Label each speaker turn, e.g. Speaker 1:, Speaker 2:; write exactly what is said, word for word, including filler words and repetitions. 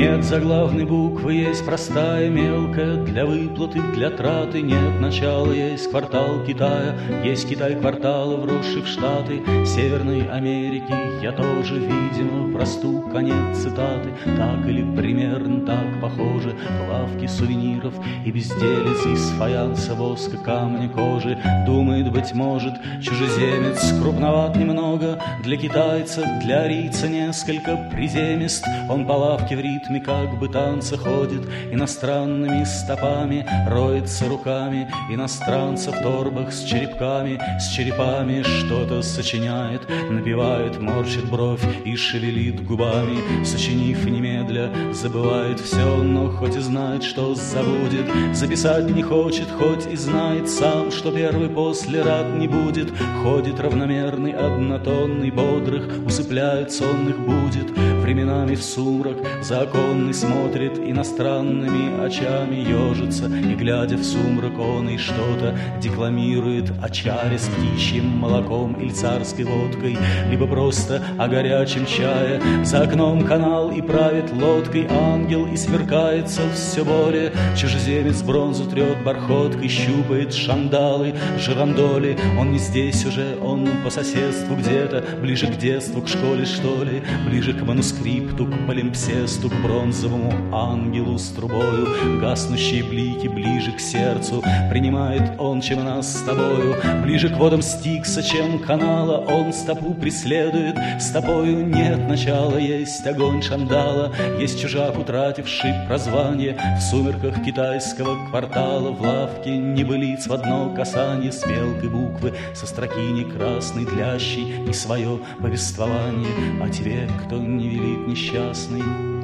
Speaker 1: Нет заглавной буквы, есть простая, мелкая, для выплаты, для траты. Нет начала, есть квартал Китая, есть Китай квартала, вросший в Штаты Северной Америки. Я тоже, видимо, просту, конец цитаты. Так или примерно так похоже в лавке сувениров и безделец из фаянса, воска, камня, кожи. Думает, быть может, чужеземец крупноват немного, для китайца, для арийца несколько приземист. Он по лавке в ритме как бы танца ходит, иностранными стопами роется руками. Иностранца в торбах с черепками, с черепами что-то сочиняет, напевает, морщит бровь и шевелит губами. Сочинив немедля, забывает все, но хоть и знает, что забудет. Записать не хочет, хоть и знает сам, что первый после рад не будет. Ходит равномерный, однотонный, бодрых усыпляет, сонных будет. Временами в сумрак законный смотрит иностранными очами, ежится, и, глядя в сумрак, он и что-то декламирует о чаре с птичьим молоком или царской водкой, либо просто о горячем чае. За окном канал и правит лодкой ангел, и сверкается все более. Чужеземец бронзу трет бархоткой, щупает шандалы, жирандоли. Он не здесь уже, он по соседству где-то, ближе к детству, к школе, что ли, ближе к манускрипту, к полимпсесту, к бронзовому ангелу с трубою. Гаснущие блики ближе к сердцу принимает он, чем нас с тобою. Ближе к водам Стикса, чем канала, он стопу преследует стопою. Нет начала, есть огонь шандала, есть чужак, утративший прозвание в сумерках китайского квартала. В лавке небылиц в одно касание с мелкой буквы, со строки не красной, длящей и свое повествование о тебе, кто не велит несчастный.